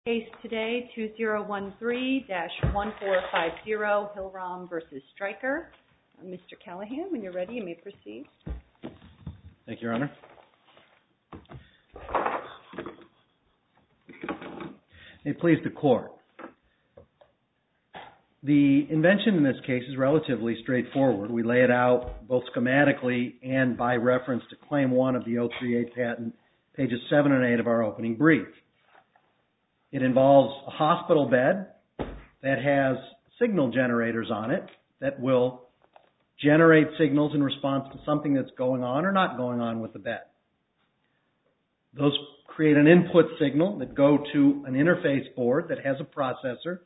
Case today, 2013-1450, Hill-Rom v. Stryker. Mr. Callahan, when you're ready, you may proceed. Thank you, Your Honor. May it please the Court. The invention in this case is relatively straightforward. We lay it out both schematically and by reference to Claim 1 of the 038 patent, pages 7 and 8 of our opening brief. It involves a hospital bed that has signal generators on it that will generate signals in response to something that's going on or not going on with the bed. Those create an input signal that go to an interface board that has a processor.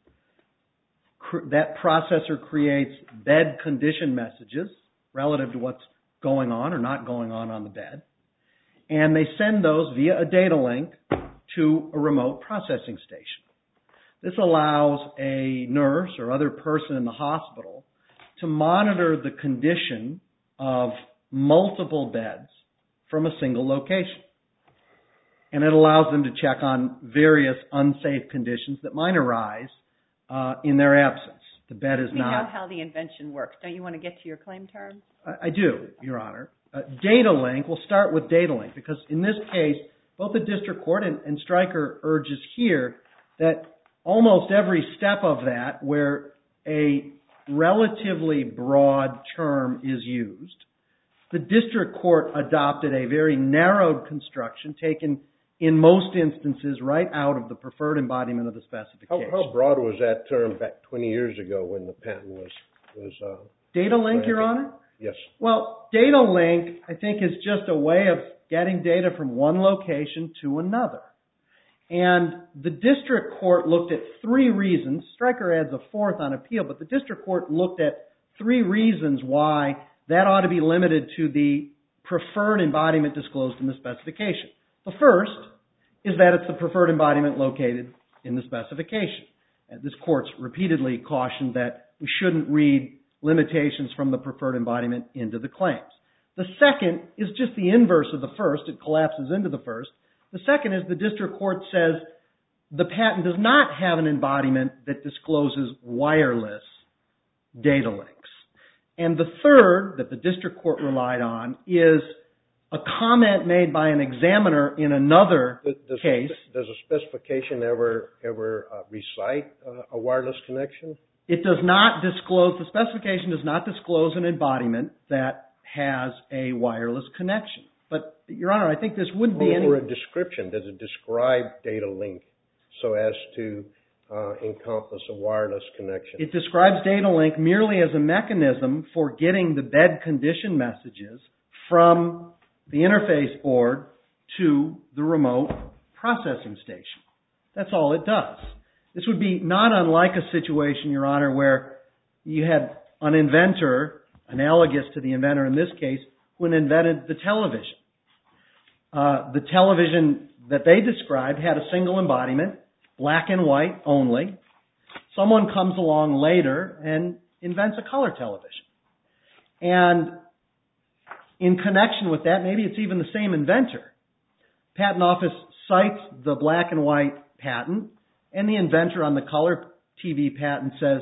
That processor creates bed condition messages relative to what's going on or not going on the bed. And they send those via a data link to a remote processing station. This allows a nurse or other person in the hospital to monitor the condition of multiple beds from a single location. And it allows them to check on various unsafe conditions that might arise in their absence. The bed is not... You know how the invention works. Don't you want to get to your claim terms? I do, Your Honor. Data link, we'll start with data link because in this case, both the district court and Stryker urges here that almost every step of that where a relatively broad term is used, the district court adopted a very narrowed construction taken in most instances right out of the preferred embodiment of the specification. How broad was that term back 20 years ago when the patent was data link, Your Honor? Yes. Well, data link, I think, is just a way of getting data from one location to another. And the district court looked at three reasons. Stryker adds a fourth on appeal, but the district court looked at three reasons why that ought to be limited to the preferred embodiment disclosed in the specification. The first is that it's the preferred embodiment located in the specification. And this court's repeatedly cautioned that we shouldn't read limitations from the preferred embodiment into the claims. The second is just the inverse of the first. It collapses into the first. The second is the district court says the patent does not have an embodiment that discloses wireless data links. And the third that the district court relied on is a comment made by an examiner in another case. Does a specification ever recite a wireless connection? It does not disclose, the specification does not disclose an embodiment that has a wireless connection. But, Your Honor, I think this wouldn't be any... Or a description. Does it describe data link so as to encompass a wireless connection? It describes data link merely as a mechanism for getting the bed condition messages from the interface board to the remote processing station. That's all it does. This would be not unlike a situation, Your Honor, where you had an inventor, analogous to the inventor in this case, who invented the television. The television that they described had a single embodiment, black and white only. Someone comes along later and invents a color television. And in connection with that, maybe it's even the same inventor. Patent Office cites the black and white patent, and the inventor on the color TV patent says,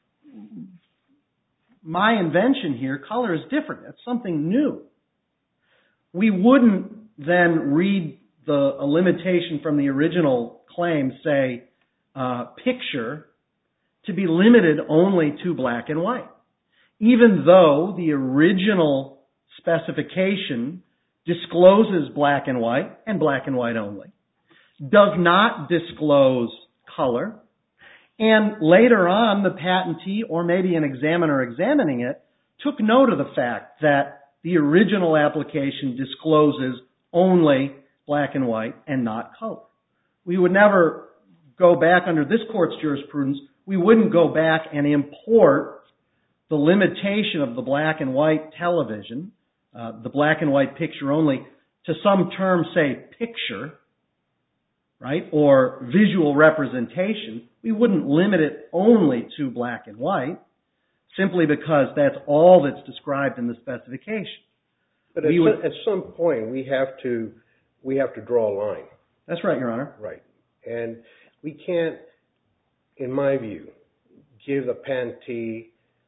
my invention here, color is different. It's something new. We wouldn't then read a limitation from the original claim, say, picture, to be limited only to black and white. Even though the original specification discloses black and white only, does not disclose color, and later on the patentee, or maybe an examiner examining it, took note of the fact that the original application discloses only black and white and not color. We would never go back under this court's jurisprudence, we wouldn't go back and import the limitation of the black and white television, the black and white picture only, to some term, say, picture, right, or visual representation. We wouldn't limit it only to black and white, simply because that's all that's described in the specification. But at some point, we have to draw a line. That's right, Your Honor. Right. And We can't, in my view, give the patentee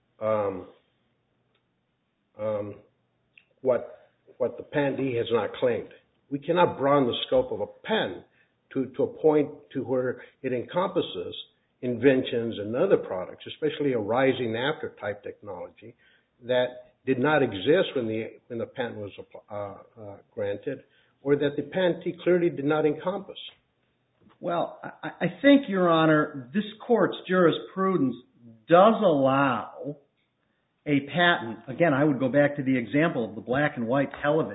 what the patentee has not claimed. We cannot broaden the scope of a patent to a point to where it encompasses inventions and other products, especially a rising after type technology that did not exist when the patent was granted, or that the patentee clearly did not encompass. Well, I think, Your Honor, this court's jurisprudence does allow a patent. Again, I would go back to the example of the black and white television.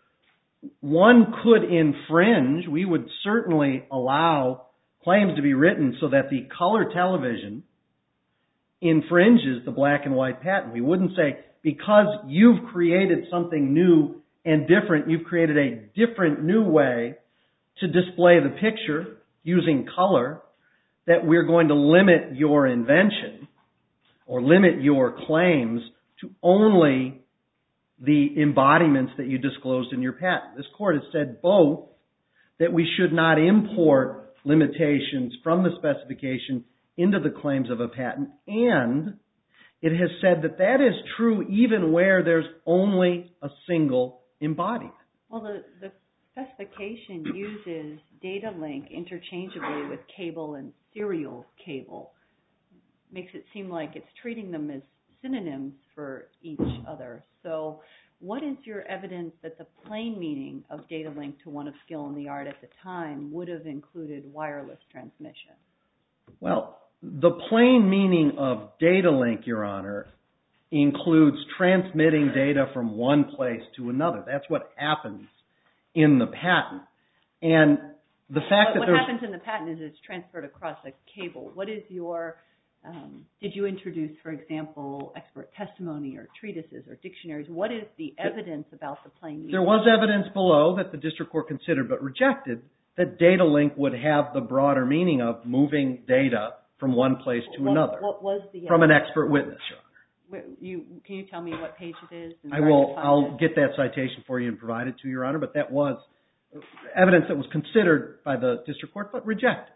One could infringe. We would certainly allow claims to be written so that the color television infringes the black and white patent. We wouldn't say, because you've created something new and different, you've created a different new way to display the picture using color, that we're going to limit your invention or limit your claims to only the embodiments that you disclosed in your patent. This court has said both, that we should not import limitations from the specification into the claims of a patent, and it has said that that is true even where there's only a single embodiment. Well, the specification uses data link interchangeably with cable and serial cable. Makes it seem like it's treating them as synonyms for each other. So what is your evidence that the plain meaning of data link to one of skill in the art at the time would have included wireless transmission? Well, the plain meaning of data link, Your Honor, includes transmitting data from one place to another. That's what happens in the patent. And the fact that what happens in the patent is it's transferred across a cable. What is your did you introduce, for example, expert testimony or treatises or dictionaries? What is the evidence about the plain meaning? There was evidence below that the district court considered but rejected that data link would have the broader meaning of moving data from one place to another. What was the evidence? From an expert witness, Your Honor. Can you tell me what page it is? I'll get that citation for you and provide it to you, Your Honor, but that was evidence that was considered by the district court but rejected.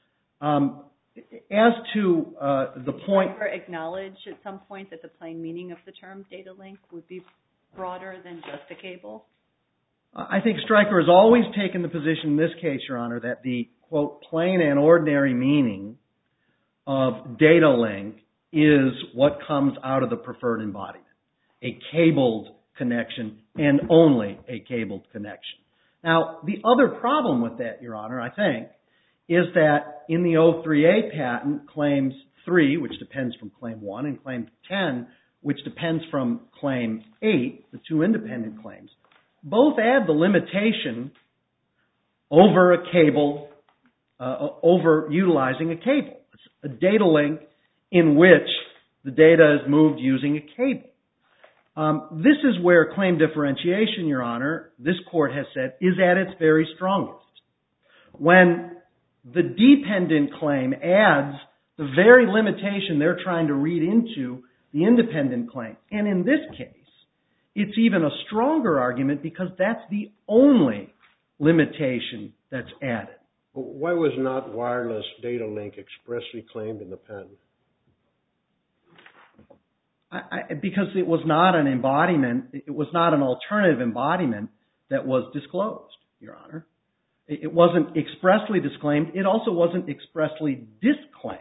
As to the point... Did you acknowledge at some point that the plain meaning of the term data link would be broader than just a cable? I think Stryker has always taken the position in this case, Your Honor, that the, quote, plain and ordinary meaning of data link is what comes out of the preferred embodiment, a cabled connection and only a cabled connection. Now, the other problem with that, Your Honor, I think, is that in the 038 patent, Claims 3, which depends from Claim 1, and Claim 10, which depends from Claim 8, the two independent claims, both add the limitation over a cable, over utilizing a cable. It's a data link in which the data is moved using a cable. This is where claim differentiation, Your Honor, this court has said, is at its very strongest. When the dependent claim adds the very limitation they're trying to read into the independent claim. And in this case, it's even a stronger argument because that's the only limitation that's added. Why was not wireless data link expressly claimed in the patent? Because it was not an embodiment, it was not an alternative embodiment that was disclosed, Your Honor. It wasn't expressly disclaimed. It also wasn't expressly disclaimed.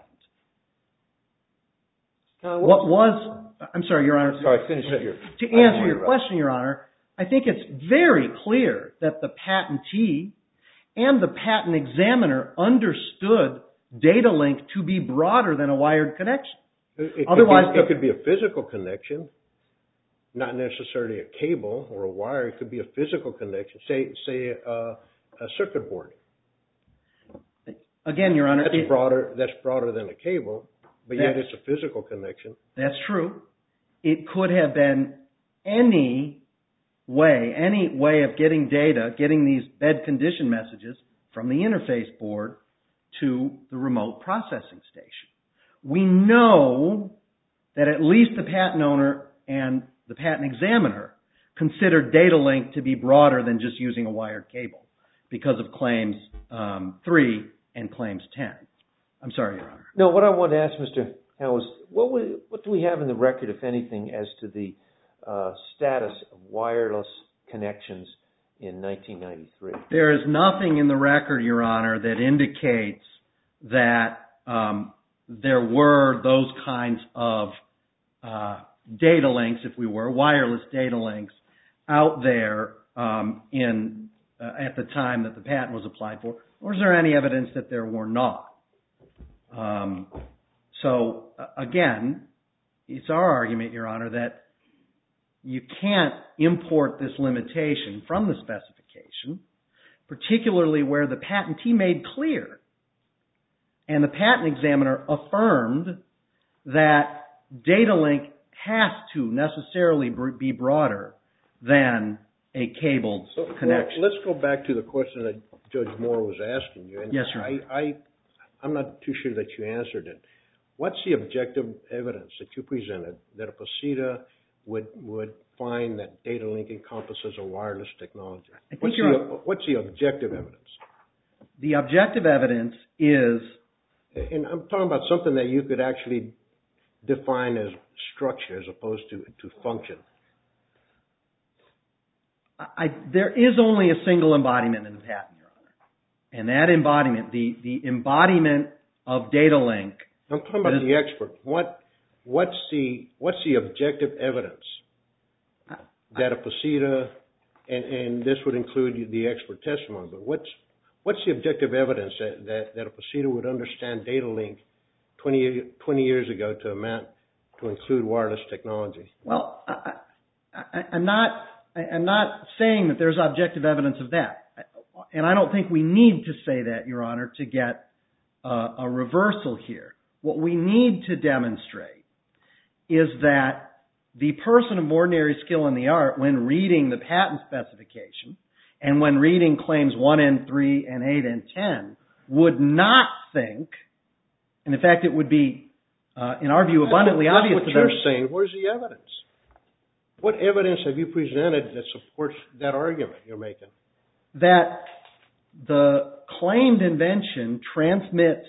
What was... I'm sorry, Your Honor. Sorry, finish your... To answer your question, Your Honor, I think it's very clear that the patentee and the patent examiner understood data link to be broader than a wired connection. It could be a physical connection, not necessarily a cable or a wire. It could be a physical connection, say a circuit board. Again, Your Honor... That's broader than a cable, but yet it's a physical connection. That's true. It could have been any way of getting data, getting these bed condition messages from the interface board to the remote processing station. We know that at least the patent owner and the patent examiner considered data link to be broader than just using a wired cable because of Claims 3 and claims 10. I'm sorry, Your Honor. No, what I want to ask, Mr. Howe, is what do we have in the record, if anything, as to the status of wireless connections in 1993? There is nothing in the record, Your Honor, that indicates that there were those kinds of data links, if we were, wireless data links out there at the time that the patent was applied for, or is there any evidence that there were not? So, again, it's our argument, Your Honor, that you can't import this limitation from the specification, particularly where the patentee made clear, and the patent examiner affirmed that data link has to necessarily be broader than a cabled connection. Let's go back to the question that Judge Moore was asking you. And yes, sir. I'm not too sure that you answered it. What's the objective evidence that you presented that a POSITA would find that data link encompasses a wireless technology? What's the objective evidence? The objective evidence is... And I'm talking about something that you could actually define as structure as opposed to function. There is only a single embodiment in the patent, Your Honor. And that embodiment, the embodiment of data link... I'm talking about the expert. What's the objective evidence that a POSITA, and this would include the expert testimony, but what's the objective evidence that a POSITA would understand data link 20 years ago to include wireless technology? Well, I'm not saying that there's objective evidence of that. And I don't think we need to say that, Your Honor, to get a reversal here. What we need to demonstrate is that the person of ordinary skill in the art, when reading the patent specification and when reading claims 1 and 3 and 8 and 10, would not think, and in fact it would be, in our view, abundantly obvious to them... That's what you're saying. Where's the evidence? What evidence have you presented that supports that argument you're making? That the claimed invention transmits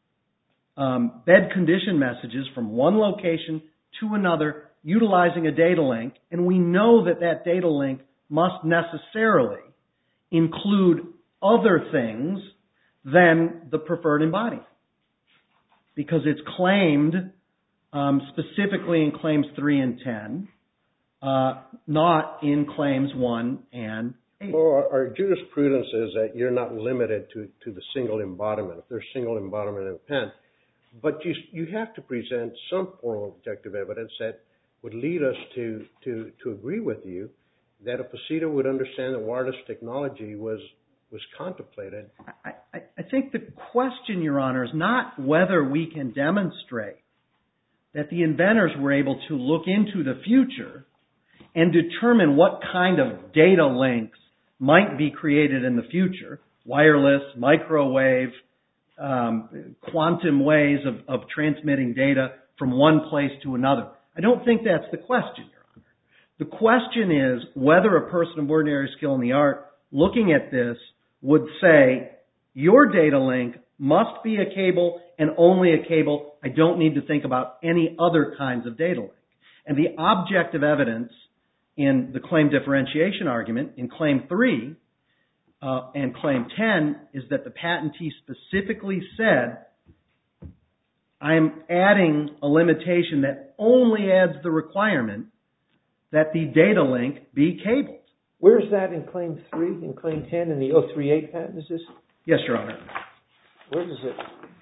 bed condition messages from one location to another utilizing a data link, and we know that that data link must necessarily include other things than the preferred embodiment, because it's claimed specifically in claims 3 and 10, not in claims 1 and 8. Well, our jurisprudence is that you're not limited to the single embodiment. If there's single embodiment in the pen, but you have to present some form of objective evidence that would lead us to agree with you that a POSITA would understand that wireless technology was contemplated. I think the question, Your Honor, is not whether we can demonstrate that the inventors were able to look into the future and determine what kind of data links might be created in the future, wireless, microwave, quantum ways of transmitting data from one place to another. I don't think that's the question, Your Honor. The question is whether a person of ordinary skill in the art looking at this would say, your data link must be a cable and only a cable. I don't need to think about any other kinds of data link. And the objective evidence in the claim differentiation argument in Claim 3 and Claim 10 is that the patentee specifically said, I'm adding a limitation that only adds the requirement that the data link be cabled. Where is that in Claim 3, in Claim 10, in the 038 patent? Is this? Yes, Your Honor. Where is it?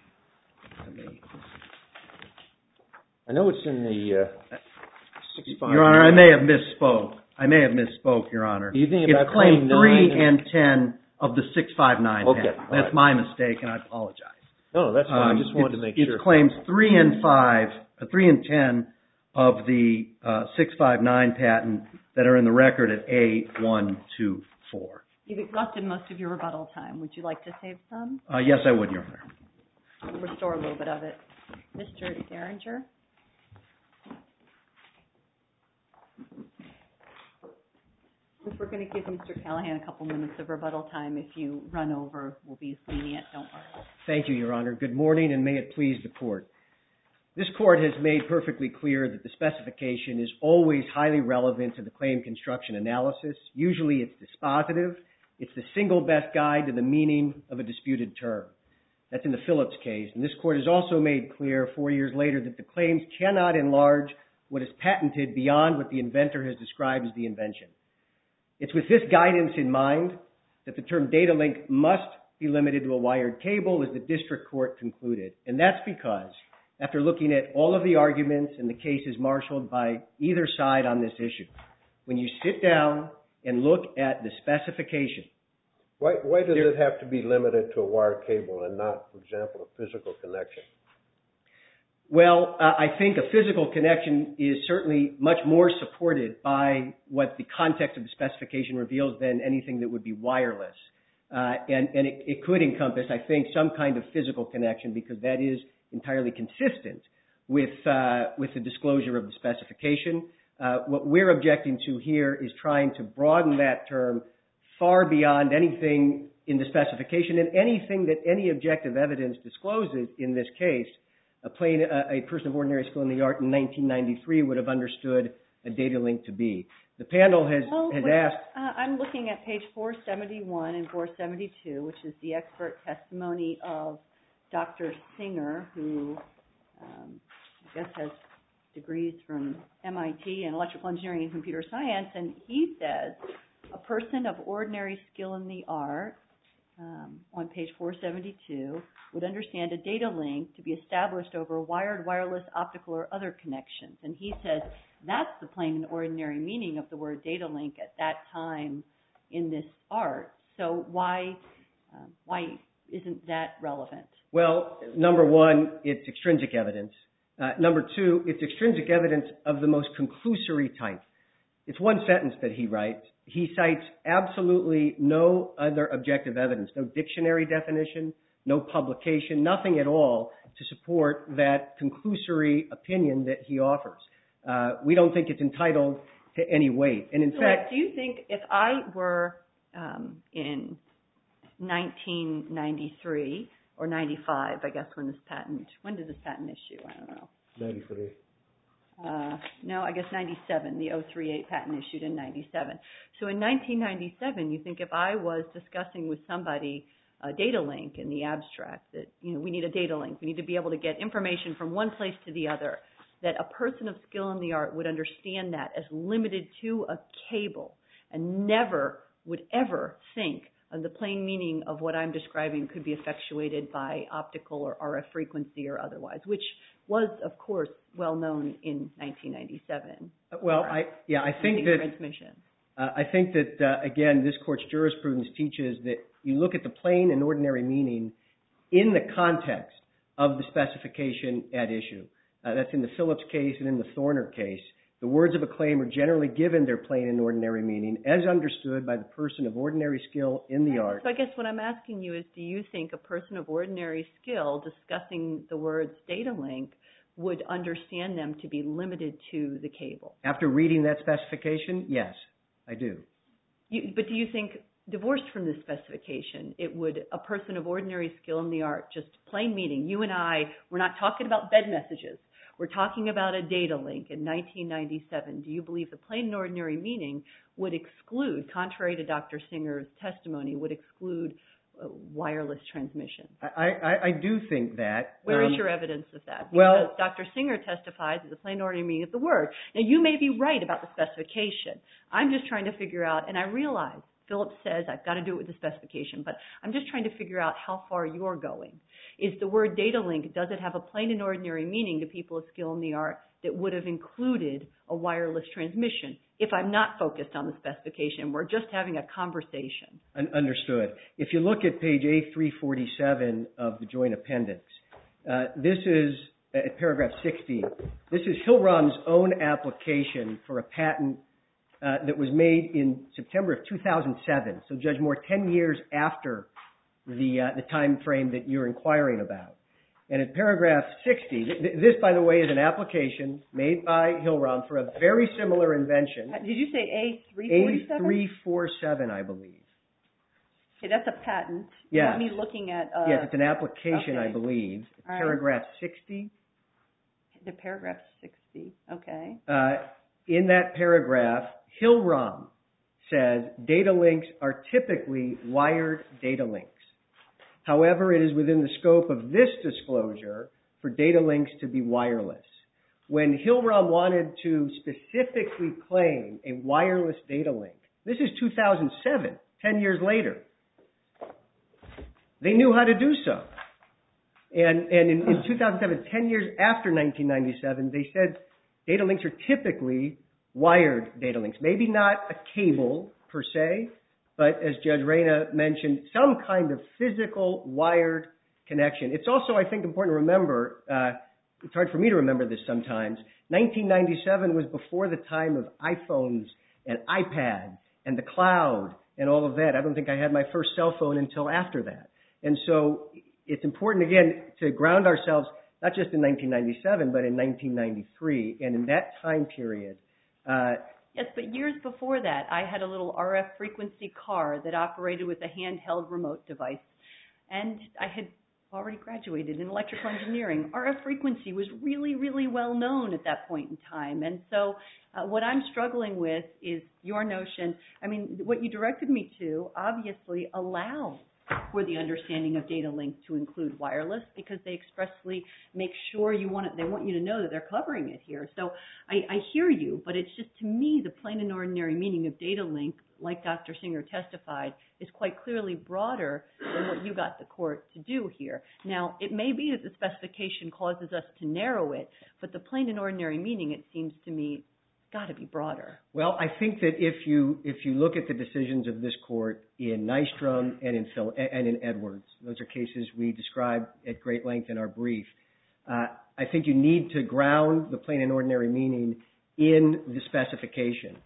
I know it's in the 659. Your Honor, I may have misspoke, Your Honor. You think about it's Claim 3 and 10 of the 659 okay, patent. That's right. My mistake, and I apologize. No, that's fine. I just wanted to make sure. It's Claims 3 and 10 of the 659 patent that are in the record at A124. You've exhausted most of your rebuttal time. Would you like to save some? Yes, I would, Your Honor. I'll restore a little bit of it. Mr. Derringer? we're going to give Mr. Callahan a couple minutes of rebuttal time. If you run over, we'll be lenient. Don't worry. Thank you, Your Honor. Good morning, and may it please the Court. This Court has made perfectly clear that the specification is always highly relevant to the claim construction analysis. Usually it's dispositive. It's the single best guide to the meaning of a disputed term. That's in the Phillips case. And this Court has also made clear 4 years later that the claims cannot enlarge what is patented beyond what the inventor has described as the invention. It's with this guidance in mind that the term data link must be limited to a wired cable, as the district court concluded. And that's because, after looking at all of the arguments and the cases marshaled by either side on this issue, when you sit down and look at the specification... Why does it have to be limited to a wired cable and not, for example, a physical connection? Well, I think a physical connection is certainly much more supported by what the context of the specification reveals than anything that would be wireless. And it could encompass, I think, some kind of physical connection because that is entirely consistent with the disclosure of the specification. What we're objecting to here is trying to broaden that term far beyond anything in the specification and anything that any objective evidence discloses in this case. A person of ordinary skill in the art in 1993 would have understood a data link to be. The panel has asked... I'm looking at page 471 and 472, which is the expert testimony of Dr. Singer, who I guess has degrees from MIT in electrical engineering and computer science, and he says a person of ordinary skill in the art, on page 472, would understand a data link to be established over wired, wireless, optical, or other connections. And he says that's the plain and ordinary meaning of the word data link at that time in this art. So why isn't that relevant? Well, number one, it's extrinsic evidence. Number two, it's extrinsic evidence of the most conclusory type. It's one sentence that he writes. He cites absolutely no other objective evidence, no dictionary definition, no publication, nothing at all to support that conclusory opinion that he offers. We don't think it's entitled to any weight. And in fact... Do you think if I were in 1993 or 95, I guess when did this patent issue? I don't know. 93. No, I guess 97, the 038 patent issued in 97. So in 1997, you think if I was discussing with somebody a data link in the abstract, that we need a data link, we need to be able to get information from one place to the other, that a person of skill in the art would understand that as limited to a cable and never would ever think of the plain meaning of what I'm describing could be effectuated by optical or RF frequency or otherwise, which was, of course, well known in 1997. Well, I think that again, this court's jurisprudence teaches that you look at the plain and ordinary meaning in the context of the specification at issue. That's in the Phillips case and in the Thorner case. The words of a claim are generally given their plain and ordinary meaning as understood by the person of ordinary skill in the art. So I guess what I'm asking you is, do you think a person of ordinary skill discussing the words data link would understand them to be limited to the cable? After reading that specification, yes, I do. But do you think, divorced from this specification, a person of ordinary skill in the art, just plain meaning, you and I, we're not talking about bed messages, we're talking about a data link in 1997. Do you believe the plain and ordinary meaning would exclude, contrary to Dr. Singer's testimony, would exclude wireless transmission? I do think that. Where is your evidence of that? Well, because Dr. Singer testifies as the plain and ordinary meaning of the word. Now, you may be right about the specification. I'm just trying to figure out, and I realize Phillips says I've got to do it with the specification, but I'm just trying to figure out how far you're going. Is the word data link, does it have a plain and ordinary meaning to people of skill in the art that would have included a wireless transmission? If I'm not focused on the specification, we're just having a conversation. Understood. If you look at page A347 of the joint appendix, this is, at paragraph 60, this is Hillrom's own application for a patent that was made in September of 2007. So, Judge Moore, 10 years after the time frame that you're inquiring about. And in paragraph 60, this, by the way, is an application made by Hill-Rom for a very similar invention. Did you say A347? A347, I believe. Okay, that's a patent. Yes. You want me looking at... Yes, it's an application, okay. I believe. All right. Paragraph 60. The paragraph 60, okay. In that paragraph, Hill-Rom says data links are typically wired data links. However, it is within the scope of this disclosure for data links to be wireless. When Hill-Rom wanted to specifically claim a wireless data link, this is 2007, 10 years later, they knew how to do so. And in 2007, 10 years after 1997, they said data links are typically wired data links. Maybe not a cable per se, but as Judge Reyna mentioned, some kind of physical wired connection. It's also, I think, important to remember, it's hard for me to remember this sometimes, 1997 was before the time of iPhones and iPads and the cloud and all of that. I don't think I had my first cell phone until after that. And so it's important, again, to ground ourselves not just in 1997, but in 1993. And in that time period... yes, but years before that, I had a little RF frequency car that operated with a handheld remote device. And I had already graduated in electrical engineering. RF frequency was really, really well known at that point in time. And so what I'm struggling with is your notion. I mean, what you directed me to obviously allows for the understanding of data link to include wireless because they expressly make sure they want you to know that they're covering it here. So I hear you, but it's just, to me, the plain and ordinary meaning of data link, like Dr. Singer testified, is quite clearly broader than what you got the court to do here. Now, it may be that the specification causes us to narrow it, but the plain and ordinary meaning, it seems to me, got to be broader. Well, I think that if you look at the decisions of this court in Nystrom and in Edwards, those are cases we described at great length in our brief, I think you need to ground the plain and ordinary meaning in the specification.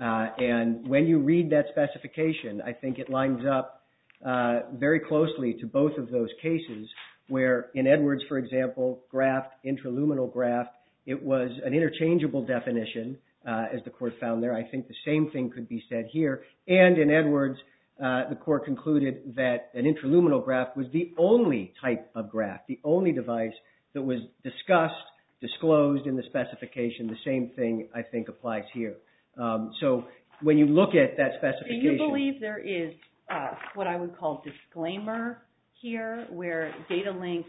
And when you read that specification, I think it lines up very closely to both of those cases where in Edwards, for example, graft, intraluminal graft, it was an interchangeable definition, as the court found there. I think the same thing could be said here. And in Edwards, the court concluded that an intraluminal graft was the only type of graft, the only device that was disclosed in the specification. The same thing, I think, applies here. So when you look at that specification... Do you believe there is what I would call disclaimer here, where data link,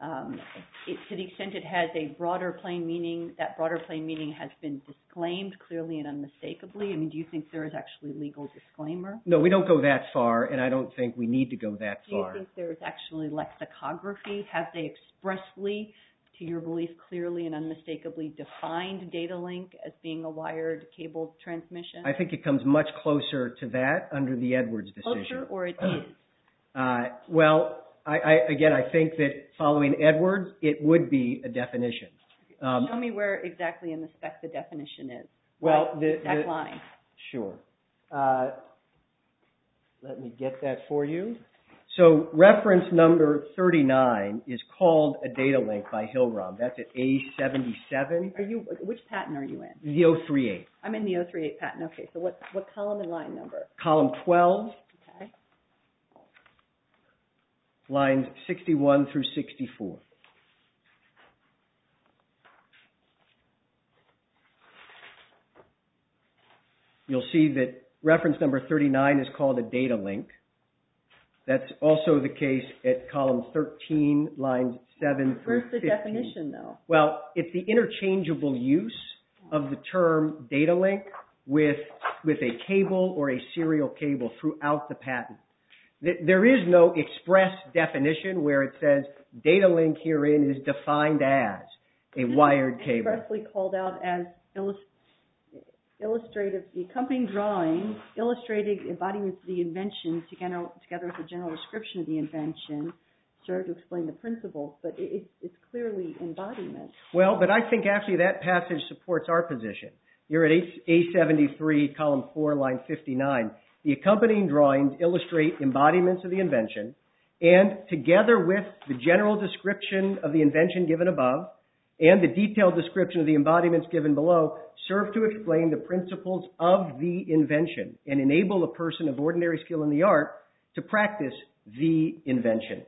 to the extent it has a broader plain meaning, that broader plain meaning has been disclaimed clearly and unmistakably? I mean, do you think there is actually legal disclaimer? No, we don't go that far, and I don't think we need to go that far. Do you think there is actually lexicography? Have they expressly, to your belief, clearly and unmistakably defined data link as being a wired cable transmission? I think it comes much closer to that under the Edwards decision. Closer, or it is? Well, I think that following Edwards, it would be a definition. Show me where exactly in the spec the definition is. Well, that line. Sure. Let me get that for you. So reference number 39 is called a data link by Hill-Rom. That's at A77. Which patent are you in? The 038. I'm in the 038 patent. Okay, so what column and line number? Column 12. Okay. Lines 61 through 64. You'll see that reference number 39 is called a data link. That's also the case at column 13, lines 7 through 15. Where's the definition, though? Well, it's the interchangeable use of the term data link with a cable or a serial cable throughout the patent. There is no express definition where it says data link herein is defined as a wired cable. Expressly called out as illustrative, the accompanying drawing, illustrating embodiments of the invention together with a general description of the invention, serve to explain the principles, but it's clearly embodiment. Well, but I think actually that passage supports our position. You're at A73, column 4, line 59. The accompanying drawings illustrate embodiments of the invention, and together with the general description of the invention given above and the detailed description of the embodiments given below, serve to explain the principles of the invention and enable a person of ordinary skill in the art to practice the invention.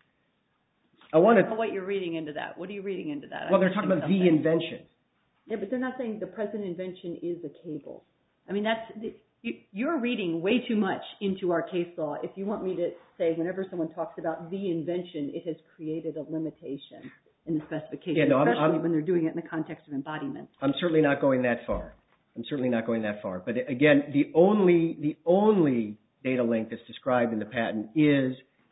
I want to know what you're reading into that. What are you reading into that? Well, they're talking about the invention. Yeah, but they're not saying the present invention is a cable. I mean, you're reading way too much into our case law if you want me to say whenever someone talks about the invention, it has created a limitation in the specification, especially when they're doing it in the context of embodiment. I'm certainly not going that far. But again, the only data link that's described in the patent is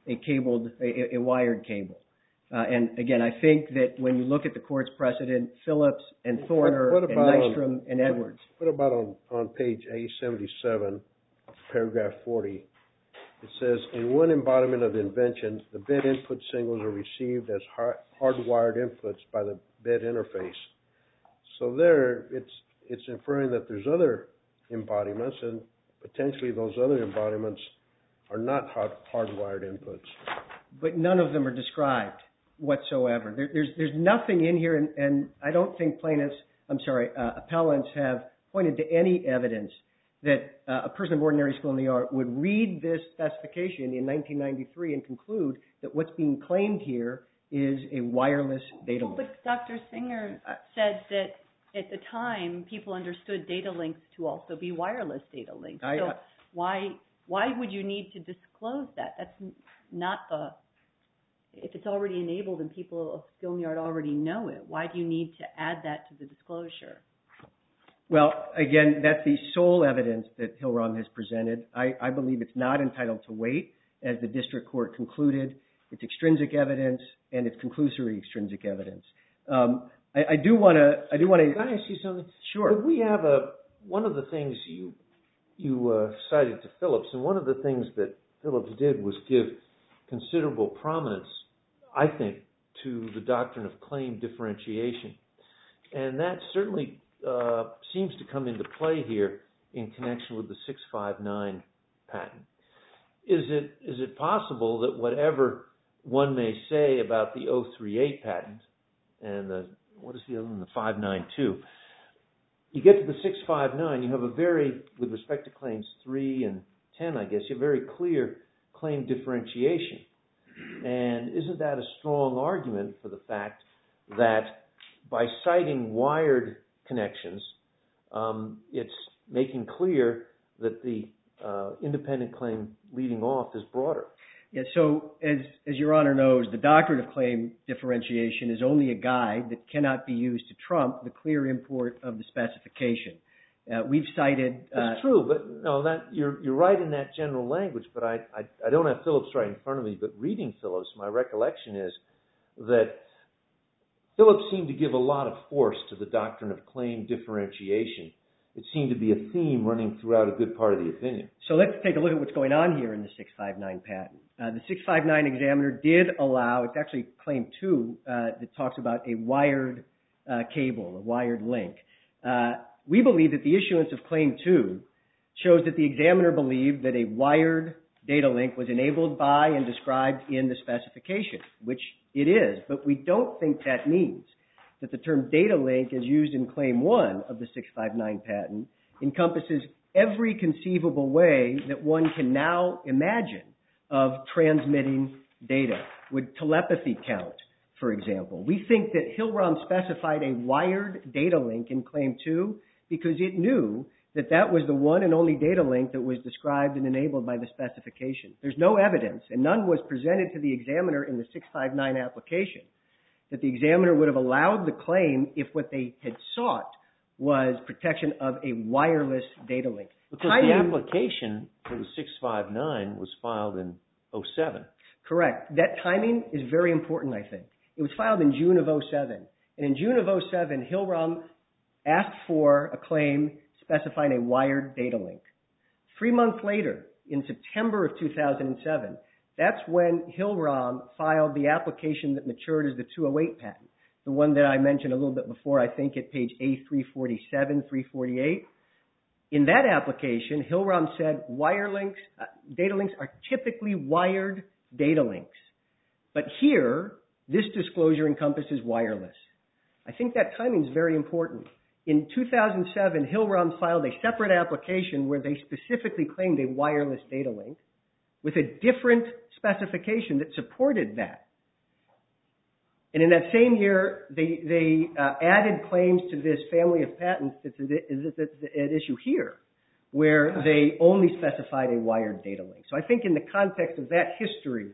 a wired cable. And again, I think that when you look at the court's precedent, Phillips and Thorner and Nystrom and Edwards. What about on page A77, paragraph 40? It says, in one embodiment of the invention, the bed input signals are received as hardwired inputs by the bed interface. So there, it's inferring that there's other embodiments, and potentially those other embodiments are not hardwired inputs. But none of them are described whatsoever. There's nothing in here, and I don't think appellants have pointed to any evidence that a person of ordinary skill in the art would read this specification in 1993 and conclude that what's being claimed here is a wireless data link. But Dr. Singer said that at the time, people understood data links to also be wireless data links. So why would you need to disclose that? That's not if it's already enabled and people of skill in the art already know it, why do you need to add that to the disclosure? Well, again, that's the sole evidence that Hill-Rom has presented. I believe it's not entitled to weight, as the district court concluded. It's extrinsic evidence, and it's conclusory extrinsic evidence. I do want to. Can I ask you something? Sure. But we have one of the things you cited to Phillips, and one of the things that Phillips did was give considerable prominence, I think, to the doctrine of claim differentiation, and that certainly seems to come into play here in connection with the 659 patent. Is it possible that whatever one may say about the 038 patent and what is the other one, the 592, you get to the 659, you have with respect to claims 3 and 10, I guess, you have very clear claim differentiation. And isn't that a strong argument for the fact that by citing wired connections, it's making clear that the independent claim leading off is broader? Yeah, so as Your Honor knows, the doctrine of claim differentiation is only a guide that cannot be used to trump the clear import of the specification. We've cited... That's true, but no, you're right in that general language, but I don't have Phillips right in front of me, but reading Phillips, my recollection is that Phillips seemed to give a lot of force to the doctrine of claim differentiation. It seemed to be a theme running throughout a good part of the opinion. So let's take a look at what's going on here in the 659 patent. The 659 examiner did allow, it's actually claim 2 that talks about a wired cable, a wired link. We believe that the issuance of claim 2 shows that the examiner believed that a wired data link was enabled by and described in the specification, which it is, but we don't think that means that the term data link as used in claim 1 of the 659 patent encompasses every conceivable way that one can now imagine of transmitting data. Would telepathy count, for example? We think that Hill-Rom specified a wired data link in claim 2 because it knew that that was the one and only data link that was described and enabled by the specification. There's no evidence, and none was presented to the examiner in the 659 application, that the examiner would have allowed the claim if what they had sought was protection of a wireless data link. Because the application for the 659 was filed in 07. Correct. That timing is very important, I think. It was filed in June of 07. And in June of 07, Hill-Rom asked for a claim specifying a wired data link. 3 months later, in September of 2007, that's when Hill-Rom filed the application that matured as the 208 patent, the one that I mentioned a little bit before, I think at page A347, 348. In that application, Hill-Rom said data links are typically wired data links. But here, this disclosure encompasses wireless. I think that timing is very important. In 2007, Hill-Rom filed a separate application where they specifically claimed a wireless data link with a different specification that supported that. And in that same year, they added claims to this family of patents that's at issue here, where they only specified a wired data link. So I think in the context of that history,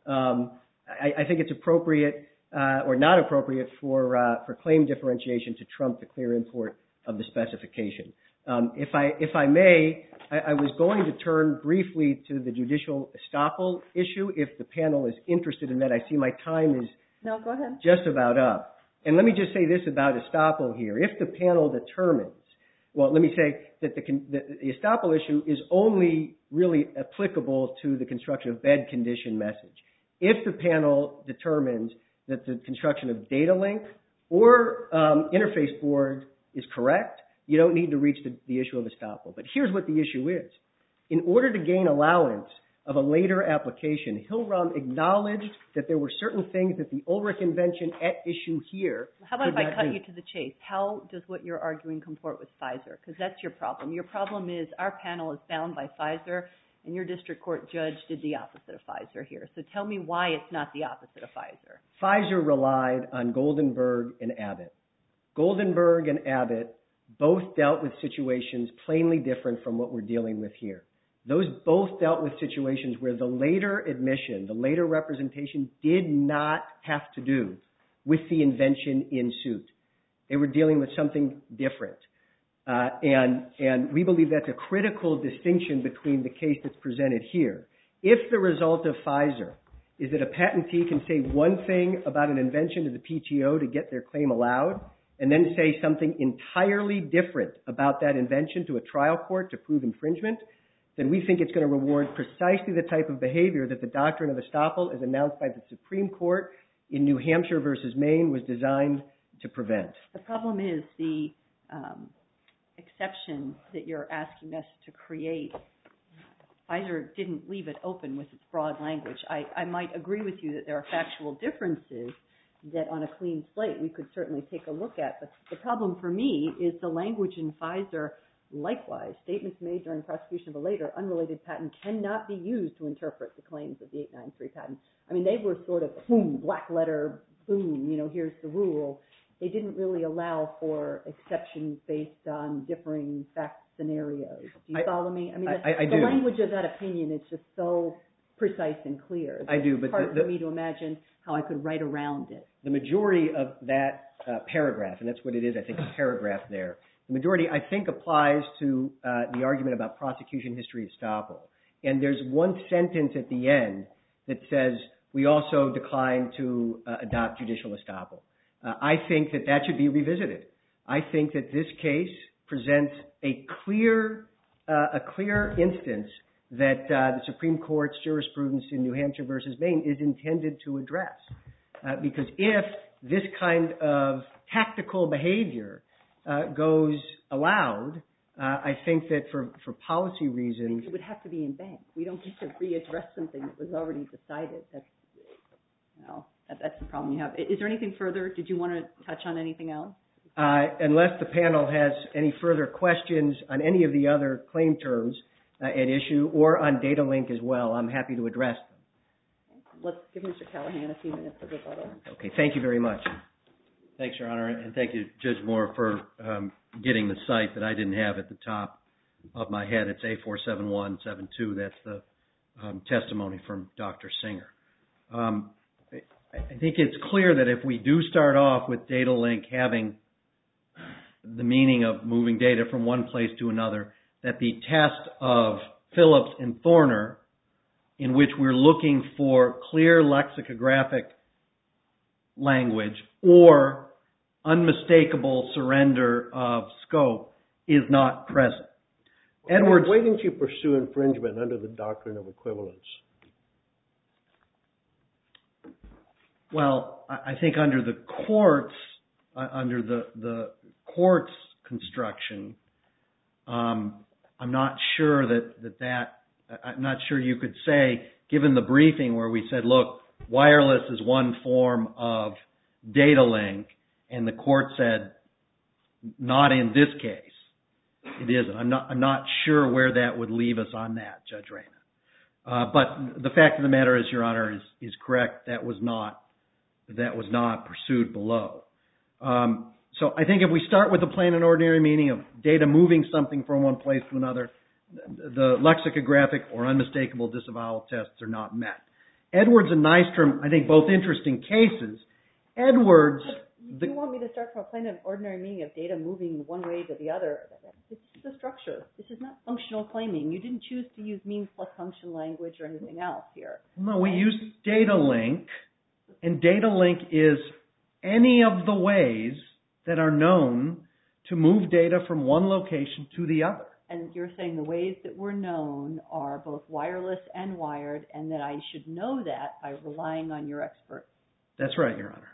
I think it's appropriate or not appropriate for claim differentiation to trump the clear import of the specification. If I may, I was going to turn briefly to the judicial estoppel issue. If the panel is interested in that, I see my time is No, go ahead. just about up. And let me just say this about estoppel here. If the panel determines, well, let me say that the estoppel issue is only really applicable to the construction of bed condition message. If the panel determines that the construction of data link or interface board is correct, you don't need to reach the issue of estoppel. But here's what the issue is. In order to gain allowance of a later application, Hill-Rom acknowledged that there were certain things that the Ulrich invention at issue here. How about if I cut you to the chase? How does what you're arguing comport with Pfizer? Because that's your problem. Your problem is our panel is bound by Pfizer, and your district court judge did the opposite of Pfizer here. So tell me why it's not the opposite of Pfizer. Pfizer relied on Goldenberg and Abbott. Goldenberg and Abbott both dealt with situations plainly different from what we're dealing with here. Those both dealt with situations where the later admission, the later representation did not have to do with the invention in suit. They were dealing with something different. And we believe that's a critical distinction between the case that's presented here. If the result of Pfizer is that a patentee can say one thing about an invention to the PTO to get their claim allowed, and then say something entirely different about that invention to a trial court to prove infringement, then we think it's going to reward precisely the type of behavior that the doctrine of estoppel, as announced by the Supreme Court in New Hampshire versus Maine, was designed to prevent. The problem is the exception that you're asking us to create. Pfizer didn't leave it open with its broad language. I might agree with you that there are factual differences that on a clean slate we could certainly take a look at. But the problem for me is the language in Pfizer. Likewise, statements made during prosecution of a later unrelated patent cannot be used to interpret the claims of the 893 patent. I mean, they were sort of, boom, black letter, boom, here's the rule. They didn't really allow for exceptions based on differing fact scenarios. Do you follow me? I mean, the language of that opinion is just so precise and clear. I do, but it's hard for me to imagine how I could write around it. The majority of that paragraph, and that's what it is, I think, a paragraph there, the majority, I think, applies to the argument about prosecution history estoppel. And there's one sentence at the end that says, we also decline to adopt judicial estoppel. I think that should be revisited. I think that this case presents a clear instance that the Supreme Court's jurisprudence in New Hampshire versus Maine is intended to address. Because if this kind of tactical behavior goes allowed, I think that for policy reasons... It would have to be in bank. We don't get to readdress something that was already decided. That's the problem you have. Is there anything further? Did you want to touch on anything else? Unless the panel has any further questions on any of the other claim terms at issue or on data link as well, I'm happy to address them. Let's give Mr. Callahan a few minutes of rebuttal. Okay, thank you very much. Thanks, Your Honor, and thank you, Judge Moore, for getting the site that I didn't have at the top of my head. It's A47172. That's the testimony from Dr. Singer. I think it's clear that if we do start off with data link having the meaning of moving data from one place to another, that the test of Phillips and Thorner, in which we're looking for clear lexicographic language or unmistakable surrender of scope, is not present. Edwards, why didn't you pursue infringement under the doctrine of equivalence? Well, I think under the court's construction, I'm not sure I'm not sure you could say given the briefing where we said, look, wireless is one form of data link, and the court said, not in this case. It isn't. I'm not sure where that would leave us on that, Judge Reyna. But the fact of the matter is, Your Honor, is correct. That was not pursued below. So I think if we start with the plain and ordinary meaning of data moving something from one place to another, the lexicographic or unmistakable disavowal tests are not met. Edwards and Nystrom, I think both interesting cases. Edwards... Do you want me to start from a plain and ordinary meaning of data moving one way to the other? It's the structure. This is not functional claiming. You didn't choose to use means plus function language or anything else here. No, we used data link, and data link is any of the ways that are known to move data from one location to the other. And you're saying the ways that were known are both wireless and wired, and that I should know that by relying on your experts. That's right, Your Honor.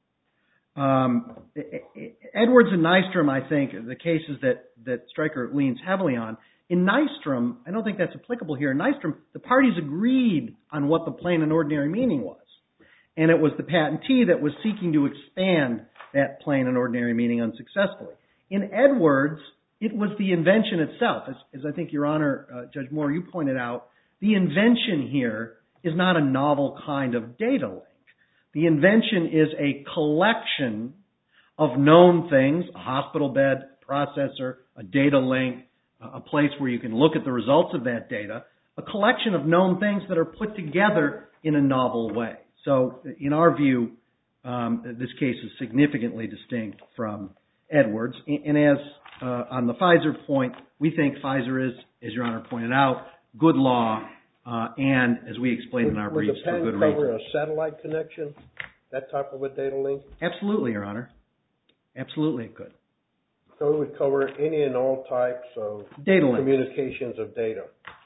Edwards and Nystrom, I think, are the cases that Stryker leans heavily on. In Nystrom, I don't think that's applicable here. In Nystrom, the parties agreed on what the plain and ordinary meaning was. And it was the patentee that was seeking to expand that plain and ordinary meaning unsuccessfully. In Edwards, it was the invention itself. As I think, Your Honor, Judge Moore, you pointed out, the invention here is not a novel kind of data link. The invention is a collection of known things, a hospital bed, processor, a data link, a place where you can look at the results of that data, a collection of known things that are put together in a novel way. So in our view, this case is significantly distinct from Edwards. And as on the Pfizer point, we think Pfizer is, as Your Honor pointed out, good law, and as we explained in our briefs, for good reason. Would the pen cover a satellite connection, that type of a data link? Absolutely, Your Honor. Absolutely it could. So it would cover any and all types of data links. Communications of data.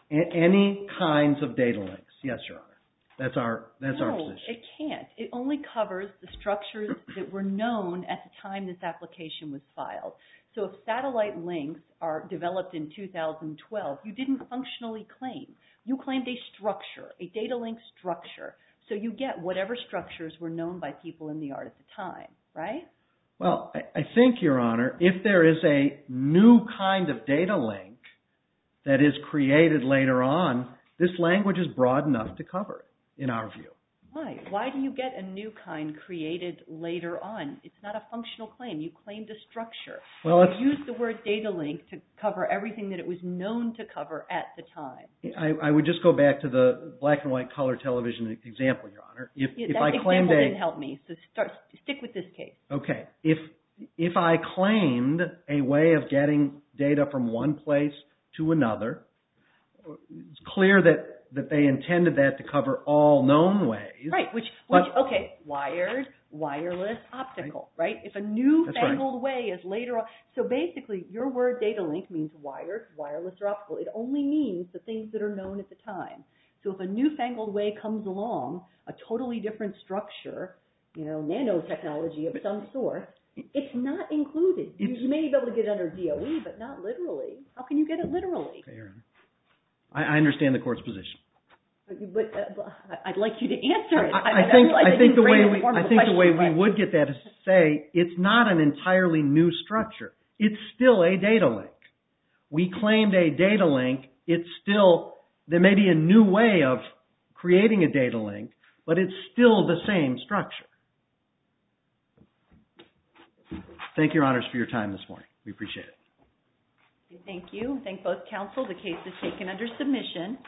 Any kinds of data links, yes, Your Honor. That's our position. No, it can't. It only covers the structures that were known at the time this application was filed. So if satellite links are developed in 2012, you didn't functionally claim. You claimed a structure, a data link structure. So you get whatever structures were known by people in the art at the time, right? Well, I think, Your Honor, if there is a new kind of data link that is created later on, this language is broad enough to cover it, in our view. Why? Why do you get a new kind created later on? It's not a functional claim. You claimed a structure. Well, you used the word data link to cover everything that it was known to cover at the time. I would just go back to the black and white color television example, Your Honor. If I claimed example didn't help me, so stick with this case. Okay. If I claimed a way of getting data from one place to another, it's clear that they intended that to cover all known ways. Right, okay, wired, wireless, optical, right? If a newfangled way is later on, so basically your word data link means wired, wireless, or optical. It only means the things that are known at the time. So if a newfangled way comes along, a totally different structure, nanotechnology of some sort, it's not included. You may be able to get it under DOE, but not literally. How can you get it literally? Okay, Your Honor. I understand the court's position. But I'd like you to answer it. I think the way we would get that is to say it's not an entirely new structure. It's still a data link. We claimed a data link. There may be a new way of creating a data link, but it's still the same structure. Thank you, Your Honors, for your time this morning. We appreciate it. Thank you. Thank both counsel. The case is taken under submission.